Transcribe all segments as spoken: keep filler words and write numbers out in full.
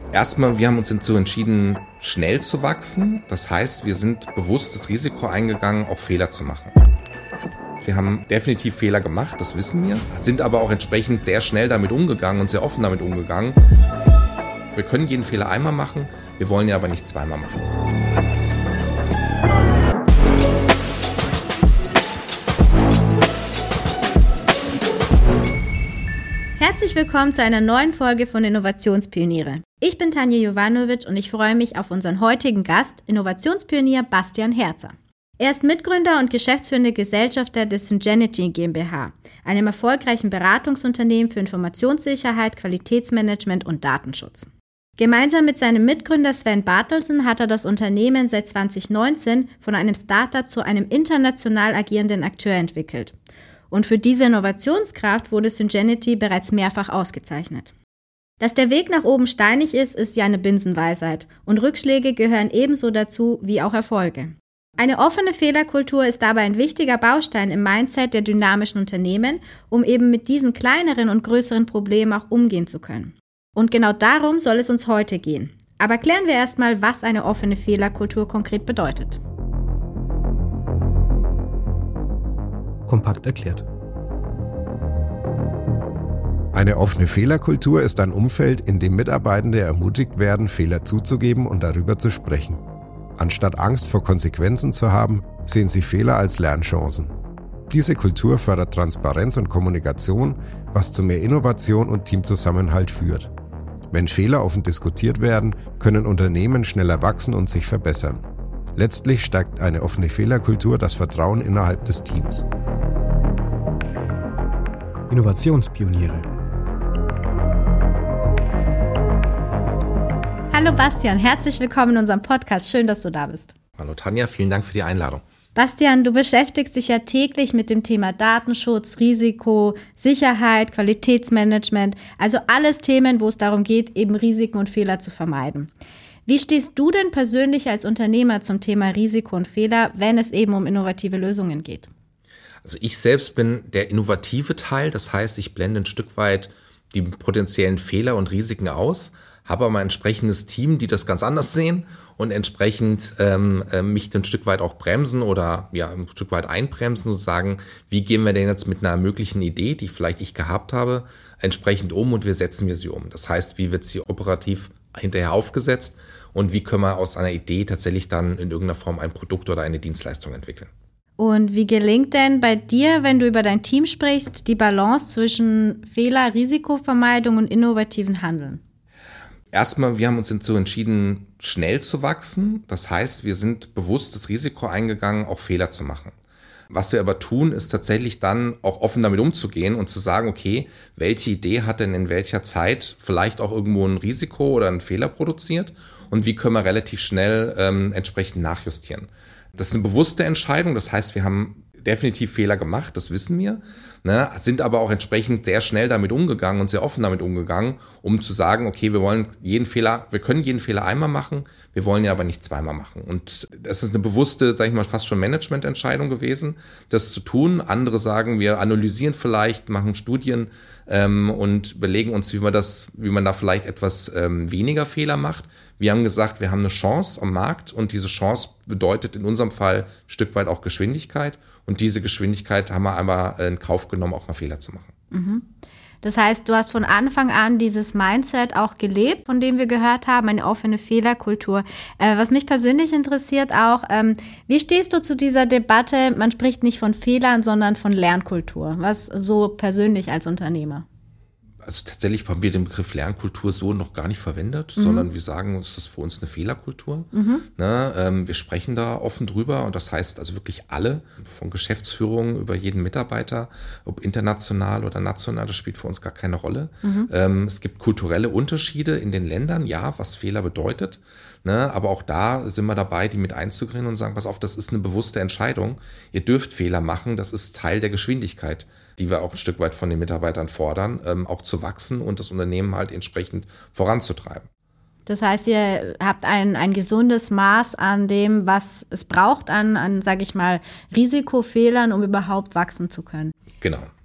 Erstmal, wir haben uns dazu entschieden, schnell zu wachsen. Das heißt, wir sind bewusst das Risiko eingegangen, auch Fehler zu machen. Wir haben definitiv Fehler gemacht, das wissen wir, sind aber auch entsprechend sehr schnell damit umgegangen und sehr offen damit umgegangen. Wir können jeden Fehler einmal machen, wir wollen ihn aber nicht zweimal machen. Herzlich willkommen zu einer neuen Folge von Innovationspioniere. Ich bin Tanja Jovanovic und ich freue mich auf unseren heutigen Gast, Innovationspionier Bastian Herzer. Er ist Mitgründer und geschäftsführender Gesellschafter des Syngenity GmbH, einem erfolgreichen Beratungsunternehmen für Informationssicherheit, Qualitätsmanagement und Datenschutz. Gemeinsam mit seinem Mitgründer Sven Bartelsen hat er das Unternehmen seit zwanzig neunzehn von einem Startup zu einem international agierenden Akteur entwickelt. Und für diese Innovationskraft wurde Syngenity bereits mehrfach ausgezeichnet. Dass der Weg nach oben steinig ist, ist ja eine Binsenweisheit und Rückschläge gehören ebenso dazu wie auch Erfolge. Eine offene Fehlerkultur ist dabei ein wichtiger Baustein im Mindset der dynamischen Unternehmen, um eben mit diesen kleineren und größeren Problemen auch umgehen zu können. Und genau darum soll es uns heute gehen. Aber klären wir erstmal, was eine offene Fehlerkultur konkret bedeutet. Kompakt erklärt. Eine offene Fehlerkultur ist ein Umfeld, in dem Mitarbeitende ermutigt werden, Fehler zuzugeben und darüber zu sprechen. Anstatt Angst vor Konsequenzen zu haben, sehen sie Fehler als Lernchancen. Diese Kultur fördert Transparenz und Kommunikation, was zu mehr Innovation und Teamzusammenhalt führt. Wenn Fehler offen diskutiert werden, können Unternehmen schneller wachsen und sich verbessern. Letztlich stärkt eine offene Fehlerkultur das Vertrauen innerhalb des Teams. Innovationspioniere. Hallo Bastian, herzlich willkommen in unserem Podcast. Schön, dass du da bist. Hallo Tanja, vielen Dank für die Einladung. Bastian, du beschäftigst dich ja täglich mit dem Thema Datenschutz, Risiko, Sicherheit, Qualitätsmanagement, also alles Themen, wo es darum geht, eben Risiken und Fehler zu vermeiden. Wie stehst du denn persönlich als Unternehmer zum Thema Risiko und Fehler, wenn es eben um innovative Lösungen geht? Also ich selbst bin der innovative Teil, das heißt, ich blende ein Stück weit die potenziellen Fehler und Risiken aus, habe aber ein entsprechendes Team, die das ganz anders sehen und entsprechend ähm, mich ein Stück weit auch bremsen oder ja ein Stück weit einbremsen und sagen, wie gehen wir denn jetzt mit einer möglichen Idee, die vielleicht ich gehabt habe, entsprechend um und wie setzen wir sie um. Das heißt, wie wird sie operativ hinterher aufgesetzt und wie können wir aus einer Idee tatsächlich dann in irgendeiner Form ein Produkt oder eine Dienstleistung entwickeln. Und wie gelingt denn bei dir, wenn du über dein Team sprichst, die Balance zwischen Fehler, Risikovermeidung und innovativen Handeln? Erstmal, wir haben uns dazu entschieden, schnell zu wachsen. Das heißt, wir sind bewusst das Risiko eingegangen, auch Fehler zu machen. Was wir aber tun, ist tatsächlich dann auch offen damit umzugehen und zu sagen, okay, welche Idee hat denn in welcher Zeit vielleicht auch irgendwo ein Risiko oder einen Fehler produziert und wie können wir relativ schnell ähm, entsprechend nachjustieren. Das ist eine bewusste Entscheidung, das heißt, wir haben definitiv Fehler gemacht, das wissen wir, ne, sind aber auch entsprechend sehr schnell damit umgegangen und sehr offen damit umgegangen, um zu sagen, okay, wir wollen jeden Fehler, wir können jeden Fehler einmal machen, wir wollen ihn aber nicht zweimal machen. Und das ist eine bewusste, sage ich mal, fast schon Managemententscheidung gewesen, das zu tun. Andere sagen, wir analysieren vielleicht, machen Studien ähm, und überlegen uns, wie man das, wie man da vielleicht etwas ähm, weniger Fehler macht. Wir haben gesagt, wir haben eine Chance am Markt und diese Chance bedeutet in unserem Fall ein Stück weit auch Geschwindigkeit. Und diese Geschwindigkeit haben wir einmal in Kauf genommen, auch mal Fehler zu machen. Mhm. Das heißt, du hast von Anfang an dieses Mindset auch gelebt, von dem wir gehört haben, eine offene Fehlerkultur. Äh, was mich persönlich interessiert auch, ähm, wie stehst du zu dieser Debatte, man spricht nicht von Fehlern, sondern von Lernkultur, was so persönlich als Unternehmer? Also tatsächlich haben wir den Begriff Lernkultur so noch gar nicht verwendet, mhm. sondern wir sagen, es ist für uns eine Fehlerkultur. Mhm. Ne, ähm, wir sprechen da offen drüber und das heißt also wirklich alle, von Geschäftsführung über jeden Mitarbeiter, ob international oder national, das spielt für uns gar keine Rolle. Mhm. Ähm, es gibt kulturelle Unterschiede in den Ländern, ja, was Fehler bedeutet. Ne, aber auch da sind wir dabei, die mit einzugreifen und sagen, pass auf, das ist eine bewusste Entscheidung. Ihr dürft Fehler machen, das ist Teil der Geschwindigkeit, die wir auch ein Stück weit von den Mitarbeitern fordern, ähm, auch zu wachsen und das Unternehmen halt entsprechend voranzutreiben. Das heißt, ihr habt ein, ein gesundes Maß an dem, was es braucht, an, an sage ich mal, Risikofehlern, um überhaupt wachsen zu können. Genau.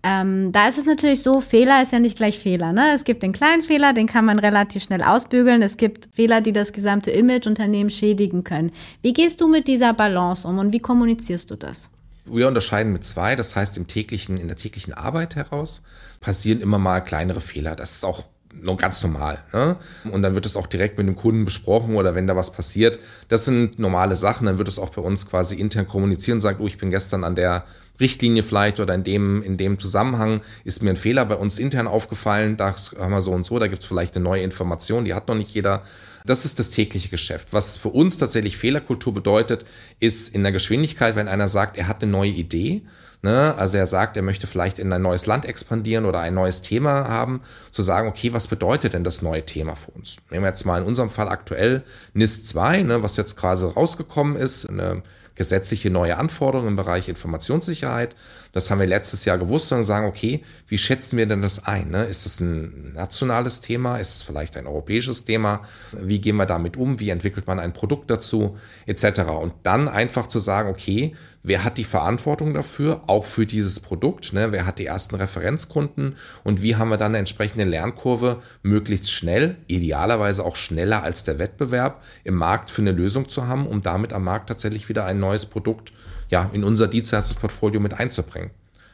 Ähm, da ist es natürlich so, Fehler ist ja nicht gleich Fehler, ne? Es gibt den kleinen Fehler, den kann man relativ schnell ausbügeln. Es gibt Fehler, die das gesamte Image-Unternehmen schädigen können. Wie gehst du mit dieser Balance um und wie kommunizierst du das? Wir unterscheiden mit zwei, das heißt im täglichen, in der täglichen Arbeit heraus passieren immer mal kleinere Fehler. Das ist auch noch ganz normal, ne? Und dann wird es auch direkt mit dem Kunden besprochen oder wenn da was passiert. Das sind normale Sachen, dann wird es auch bei uns quasi intern kommunizieren und sagt, oh, ich bin gestern an der Richtlinie vielleicht oder in dem, in dem Zusammenhang ist mir ein Fehler bei uns intern aufgefallen, da haben wir so und so, da gibt es vielleicht eine neue Information, die hat noch nicht jeder. Das ist das tägliche Geschäft. Was für uns tatsächlich Fehlerkultur bedeutet, ist in der Geschwindigkeit, wenn einer sagt, er hat eine neue Idee, ne? Also er sagt, er möchte vielleicht in ein neues Land expandieren oder ein neues Thema haben, zu sagen, okay, was bedeutet denn das neue Thema für uns? Nehmen wir jetzt mal in unserem Fall aktuell N I S zwei, ne, was jetzt quasi rausgekommen ist, eine gesetzliche neue Anforderungen im Bereich Informationssicherheit. Das haben wir letztes Jahr gewusst und sagen, okay, wie schätzen wir denn das ein? Ne? Ist das ein nationales Thema? Ist es vielleicht ein europäisches Thema? Wie gehen wir damit um? Wie entwickelt man ein Produkt dazu? Etc. Und dann einfach zu sagen, okay, wer hat die Verantwortung dafür, auch für dieses Produkt? Ne? Wer hat die ersten Referenzkunden? Und wie haben wir dann eine entsprechende Lernkurve, möglichst schnell, idealerweise auch schneller als der Wettbewerb, im Markt für eine Lösung zu haben, um damit am Markt tatsächlich wieder ein neues Produkt ja, in unser Dienstleistungsportfolio mit einzubringen.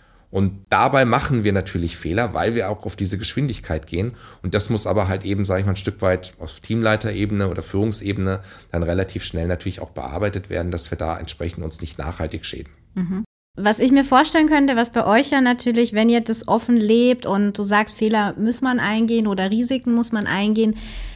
Und dabei machen wir natürlich Fehler, weil wir auch auf diese Geschwindigkeit gehen. Und das muss aber halt eben, sage ich mal, ein Stück weit auf Teamleiterebene oder Führungsebene dann relativ schnell natürlich auch bearbeitet werden, dass wir da entsprechend uns nicht nachhaltig schäden. Mhm. Was ich mir vorstellen könnte, was bei euch ja natürlich, wenn ihr das offen lebt und du sagst, Fehler muss man eingehen oder Risiken muss man eingehen,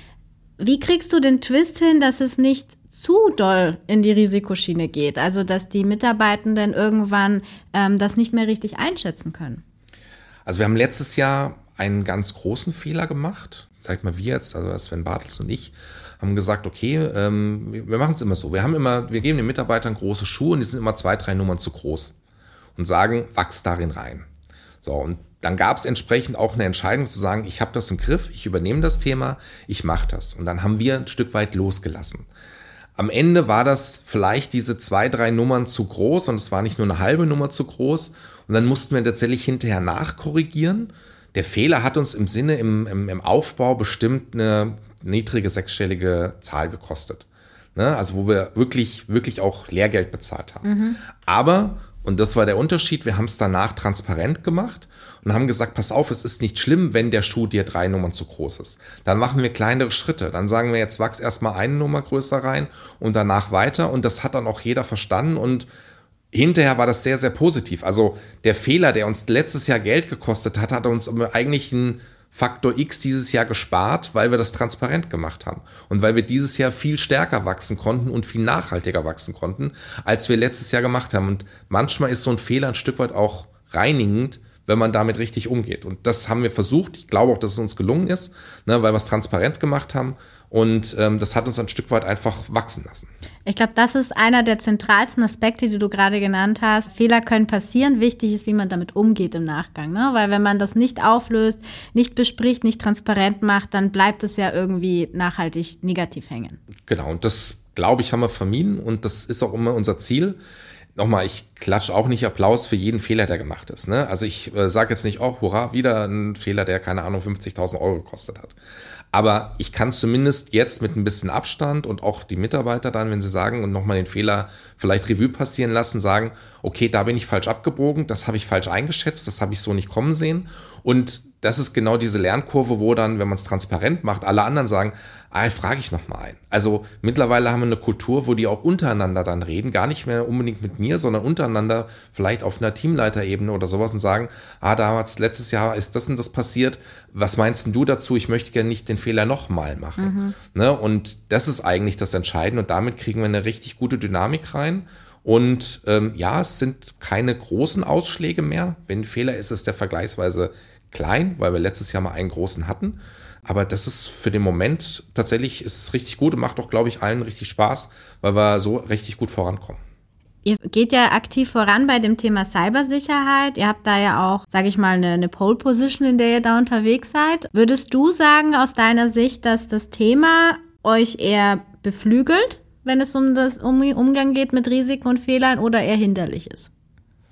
wie kriegst du den Twist hin, dass es nicht zu doll in die Risikoschiene geht, also dass die Mitarbeitenden irgendwann ähm, das nicht mehr richtig einschätzen können? Also wir haben letztes Jahr einen ganz großen Fehler gemacht, sag mal wir jetzt, also Sven Bartels und ich, haben gesagt, okay, ähm, wir machen es immer so, wir haben immer, wir geben den Mitarbeitern große Schuhe und die sind immer zwei, drei Nummern zu groß und sagen, wachs darin rein. So, und dann gab es entsprechend auch eine Entscheidung zu sagen, ich habe das im Griff, ich übernehme das Thema, ich mache das. Und dann haben wir ein Stück weit losgelassen. Am Ende war das vielleicht diese zwei, drei Nummern zu groß und es war nicht nur eine halbe Nummer zu groß. Und dann mussten wir tatsächlich hinterher nachkorrigieren. Der Fehler hat uns im Sinne, im, im, im Aufbau bestimmt eine niedrige sechsstellige Zahl gekostet. Ne? Also wo wir wirklich, wirklich auch Lehrgeld bezahlt haben. Mhm. Aber, und das war der Unterschied, wir haben es danach transparent gemacht und haben gesagt, pass auf, es ist nicht schlimm, wenn der Schuh dir drei Nummern zu groß ist. Dann machen wir kleinere Schritte. Dann sagen wir, jetzt wachs erstmal eine Nummer größer rein und danach weiter. Und das hat dann auch jeder verstanden. Und hinterher war das sehr, sehr positiv. Also der Fehler, der uns letztes Jahr Geld gekostet hat, hat uns eigentlich einen Faktor X dieses Jahr gespart, weil wir das transparent gemacht haben. Und weil wir dieses Jahr viel stärker wachsen konnten und viel nachhaltiger wachsen konnten, als wir letztes Jahr gemacht haben. Und manchmal ist so ein Fehler ein Stück weit auch reinigend, wenn man damit richtig umgeht. Und das haben wir versucht. Ich glaube auch, dass es uns gelungen ist, ne, weil wir es transparent gemacht haben. Und ähm, das hat uns ein Stück weit einfach wachsen lassen. Ich glaube, das ist einer der zentralsten Aspekte, die du gerade genannt hast. Fehler können passieren. Wichtig ist, wie man damit umgeht im Nachgang. Ne? Weil wenn man das nicht auflöst, nicht bespricht, nicht transparent macht, dann bleibt es ja irgendwie nachhaltig negativ hängen. Genau, und das, glaube ich, haben wir vermieden. Und das ist auch immer unser Ziel. Nochmal, ich klatsche auch nicht Applaus für jeden Fehler, der gemacht ist. Ne? Also ich äh, sage jetzt nicht, oh, hurra, wieder ein Fehler, der, keine Ahnung, fünfzigtausend Euro gekostet hat. Aber ich kann zumindest jetzt mit ein bisschen Abstand und auch die Mitarbeiter dann, wenn sie sagen und nochmal den Fehler vielleicht Revue passieren lassen, sagen, okay, da bin ich falsch abgebogen, das habe ich falsch eingeschätzt, das habe ich so nicht kommen sehen. Und das ist genau diese Lernkurve, wo dann, wenn man es transparent macht, alle anderen sagen, ah, frage ich noch mal ein. Also mittlerweile haben wir eine Kultur, wo die auch untereinander dann reden, gar nicht mehr unbedingt mit mir, sondern untereinander vielleicht auf einer Teamleiterebene oder sowas und sagen, ah, damals letztes Jahr ist das und das passiert, was meinst denn du dazu? Ich möchte gerne nicht den Fehler noch mal machen. Mhm. Ne? Und das ist eigentlich das Entscheidende und damit kriegen wir eine richtig gute Dynamik rein. Und ähm, ja, es sind keine großen Ausschläge mehr. Wenn ein Fehler ist, ist der vergleichsweise klein, weil wir letztes Jahr mal einen großen hatten. Aber das ist für den Moment tatsächlich, ist es richtig gut und macht auch, glaube ich, allen richtig Spaß, weil wir so richtig gut vorankommen. Ihr geht ja aktiv voran bei dem Thema Cybersicherheit. Ihr habt da ja auch, sage ich mal, eine, eine Pole-Position, in der ihr da unterwegs seid. Würdest du sagen, aus deiner Sicht, dass das Thema euch eher beflügelt, wenn es um das um Umgang geht mit Risiken und Fehlern oder eher hinderlich ist?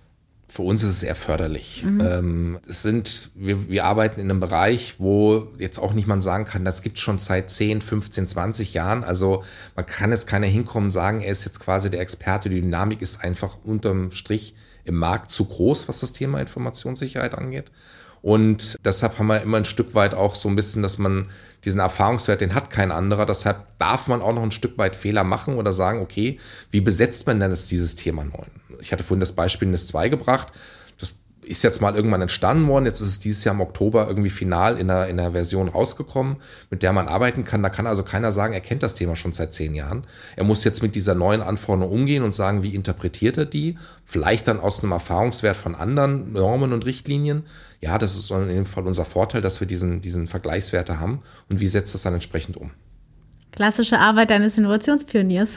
Für uns ist es eher förderlich. Mhm. Ähm, es sind, wir, wir arbeiten in einem Bereich, wo jetzt auch nicht man sagen kann, das gibt es schon seit zehn, fünfzehn, zwanzig Jahren. Also man kann jetzt keiner hinkommen und sagen, er ist jetzt quasi der Experte. Die Dynamik ist einfach unterm Strich im Markt zu groß, was das Thema Informationssicherheit angeht. Und deshalb haben wir immer ein Stück weit auch so ein bisschen, dass man diesen Erfahrungswert, den hat kein anderer. Deshalb darf man auch noch ein Stück weit Fehler machen oder sagen, okay, wie besetzt man denn jetzt dieses Thema neu? Ich hatte vorhin das Beispiel N I S zwei gebracht. Das ist jetzt mal irgendwann entstanden worden. Jetzt ist es dieses Jahr im Oktober irgendwie final in einer, in einer Version rausgekommen, mit der man arbeiten kann. Da kann also keiner sagen, er kennt das Thema schon seit zehn Jahren. Er muss jetzt mit dieser neuen Anforderung umgehen und sagen, wie interpretiert er die? Vielleicht dann aus einem Erfahrungswert von anderen Normen und Richtlinien. Ja, das ist in dem Fall unser Vorteil, dass wir diesen, diesen Vergleichswerte haben. Und wie setzt das dann entsprechend um? Klassische Arbeit eines Innovationspioniers.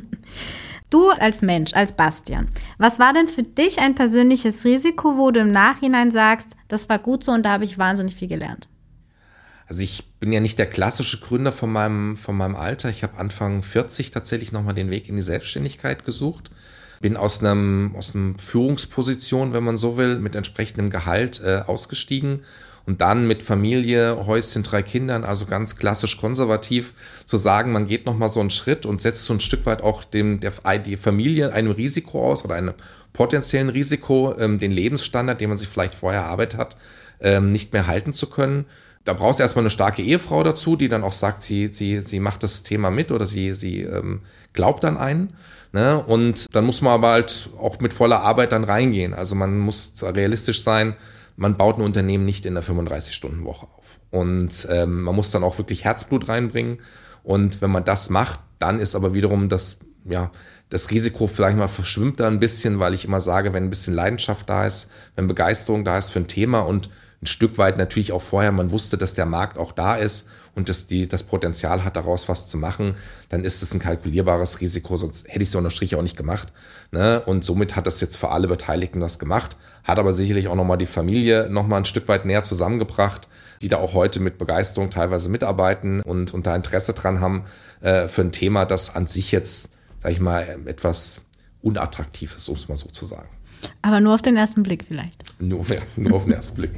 Du als Mensch, als Bastian, was war denn für dich ein persönliches Risiko, wo du im Nachhinein sagst, das war gut so und da habe ich wahnsinnig viel gelernt? Also ich bin ja nicht der klassische Gründer von meinem, von meinem Alter. Ich habe Anfang vierzig tatsächlich nochmal den Weg in die Selbstständigkeit gesucht. Bin aus einem, aus einer Führungsposition, wenn man so will, mit entsprechendem Gehalt äh, ausgestiegen. Und dann mit Familie, Häuschen, drei Kindern, also ganz klassisch konservativ, zu sagen, man geht nochmal so einen Schritt und setzt so ein Stück weit auch dem, der, die Familie einem Risiko aus oder einem potenziellen Risiko, ähm, den Lebensstandard, den man sich vielleicht vorher erarbeitet hat, ähm, nicht mehr halten zu können. Da brauchst du erstmal eine starke Ehefrau dazu, die dann auch sagt, sie, sie, sie macht das Thema mit oder sie, sie ähm, glaubt an einen. Ne? Und dann muss man aber halt auch mit voller Arbeit dann reingehen. Also man muss realistisch sein. Man baut ein Unternehmen nicht in der fünfunddreißig-Stunden-Woche auf. Und ähm, man muss dann auch wirklich Herzblut reinbringen. Und wenn man das macht, dann ist aber wiederum das, ja, das Risiko vielleicht mal verschwimmt da ein bisschen, weil ich immer sage, wenn ein bisschen Leidenschaft da ist, wenn Begeisterung da ist für ein Thema und ein Stück weit natürlich auch vorher, man wusste, dass der Markt auch da ist und dass die das Potenzial hat, daraus was zu machen, dann ist es ein kalkulierbares Risiko, sonst hätte ich es ja unter Strich auch nicht gemacht. Ne? Und somit hat das jetzt für alle Beteiligten was gemacht, hat aber sicherlich auch nochmal die Familie nochmal ein Stück weit näher zusammengebracht, die da auch heute mit Begeisterung teilweise mitarbeiten und, und da Interesse dran haben äh, für ein Thema, das an sich jetzt, sag ich mal, etwas unattraktiv ist, um es mal so zu sagen. Aber nur auf den ersten Blick vielleicht. Nur, ja, nur auf den ersten Blick.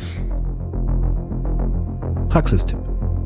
Praxistipp.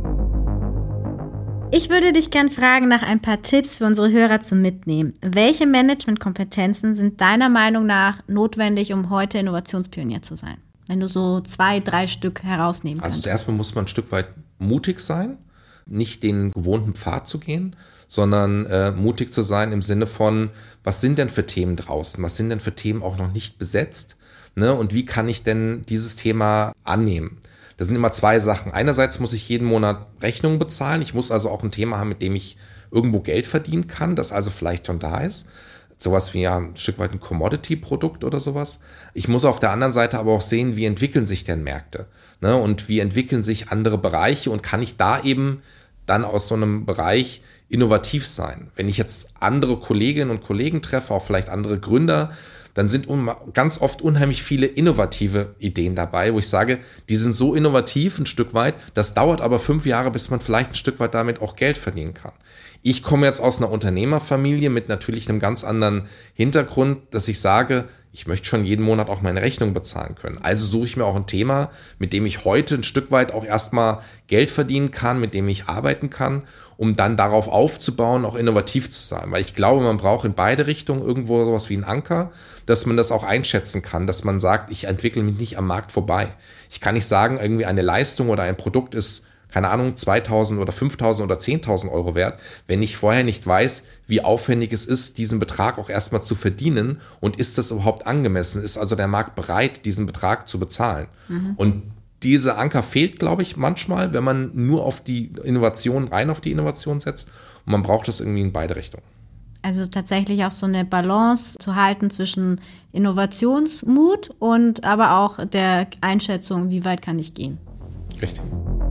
Ich würde dich gern fragen nach ein paar Tipps für unsere Hörer zum Mitnehmen. Welche Managementkompetenzen sind deiner Meinung nach notwendig, um heute Innovationspionier zu sein? Wenn du so zwei, drei Stück herausnehmen kannst. Also zuerst mal muss man ein Stück weit mutig sein, nicht den gewohnten Pfad zu gehen, sondern äh, mutig zu sein im Sinne von, was sind denn für Themen draußen? Was sind denn für Themen auch noch nicht besetzt? Ne? Und wie kann ich denn dieses Thema annehmen? Das sind immer zwei Sachen. Einerseits muss ich jeden Monat Rechnungen bezahlen. Ich muss also auch ein Thema haben, mit dem ich irgendwo Geld verdienen kann, das also vielleicht schon da ist. Sowas wie ja, ein Stück weit ein Commodity-Produkt oder sowas. Ich muss auf der anderen Seite aber auch sehen, wie entwickeln sich denn Märkte? Ne? Und wie entwickeln sich andere Bereiche? Und kann ich da eben dann aus so einem Bereich innovativ sein? Wenn ich jetzt andere Kolleginnen und Kollegen treffe, auch vielleicht andere Gründer, dann sind ganz oft unheimlich viele innovative Ideen dabei, wo ich sage, die sind so innovativ ein Stück weit, das dauert aber fünf Jahre, bis man vielleicht ein Stück weit damit auch Geld verdienen kann. Ich komme jetzt aus einer Unternehmerfamilie mit natürlich einem ganz anderen Hintergrund, dass ich sage, ich möchte schon jeden Monat auch meine Rechnung bezahlen können. Also suche ich mir auch ein Thema, mit dem ich heute ein Stück weit auch erstmal Geld verdienen kann, mit dem ich arbeiten kann, um dann darauf aufzubauen, auch innovativ zu sein. Weil ich glaube, man braucht in beide Richtungen irgendwo sowas wie einen Anker, dass man das auch einschätzen kann, dass man sagt, ich entwickle mich nicht am Markt vorbei. Ich kann nicht sagen, irgendwie eine Leistung oder ein Produkt ist, keine Ahnung, zweitausend oder fünftausend oder zehntausend Euro wert, wenn ich vorher nicht weiß, wie aufwendig es ist, diesen Betrag auch erstmal zu verdienen und ist das überhaupt angemessen? Ist also der Markt bereit, diesen Betrag zu bezahlen? Mhm. Und dieser Anker fehlt, glaube ich, manchmal, wenn man nur auf die Innovation, rein auf die Innovation setzt und man braucht das irgendwie in beide Richtungen. Also tatsächlich auch so eine Balance zu halten zwischen Innovationsmut und aber auch der Einschätzung, wie weit kann ich gehen? Richtig.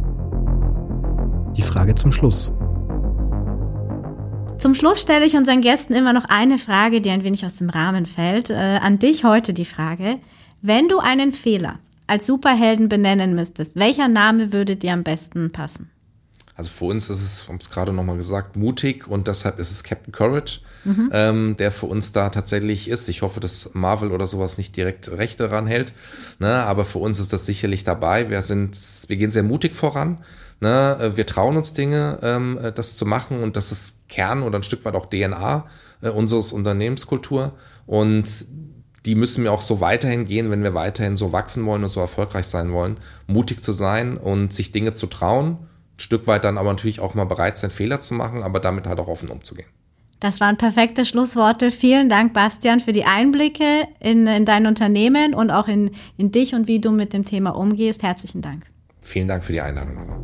Die Frage zum Schluss. Zum Schluss stelle ich unseren Gästen immer noch eine Frage, die ein wenig aus dem Rahmen fällt. Äh, an dich heute die Frage: Wenn du einen Fehler als Superhelden benennen müsstest, welcher Name würde dir am besten passen? Also für uns ist es, wir haben es gerade nochmal gesagt, mutig und deshalb ist es Captain Courage, mhm. ähm, der für uns da tatsächlich ist. Ich hoffe, dass Marvel oder sowas nicht direkt Rechte ranhält, ne? Aber für uns ist das sicherlich dabei. Wir sind, wir gehen sehr mutig voran. Ne? Wir trauen uns Dinge, ähm, das zu machen und das ist Kern oder ein Stück weit auch D N A äh, unseres Unternehmenskultur und die müssen wir auch so weiterhin gehen, wenn wir weiterhin so wachsen wollen und so erfolgreich sein wollen, mutig zu sein und sich Dinge zu trauen. Ein Stück weit dann aber natürlich auch mal bereit sein, Fehler zu machen, aber damit halt auch offen umzugehen. Das waren perfekte Schlussworte. Vielen Dank, Bastian, für die Einblicke in, in dein Unternehmen und auch in, in dich und wie du mit dem Thema umgehst. Herzlichen Dank. Vielen Dank für die Einladung nochmal.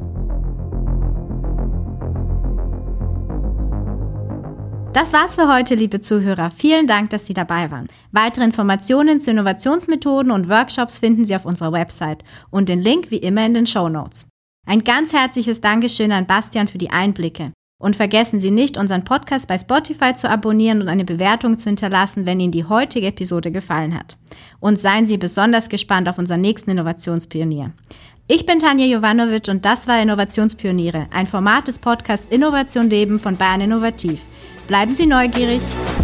Das war's für heute, liebe Zuhörer. Vielen Dank, dass Sie dabei waren. Weitere Informationen zu Innovationsmethoden und Workshops finden Sie auf unserer Website und den Link wie immer in den Shownotes. Ein ganz herzliches Dankeschön an Bastian für die Einblicke. Und vergessen Sie nicht, unseren Podcast bei Spotify zu abonnieren und eine Bewertung zu hinterlassen, wenn Ihnen die heutige Episode gefallen hat. Und seien Sie besonders gespannt auf unseren nächsten Innovationspionier. Ich bin Tanja Jovanovic und das war Innovationspioniere, ein Format des Podcasts Innovation Leben von Bayern Innovativ. Bleiben Sie neugierig!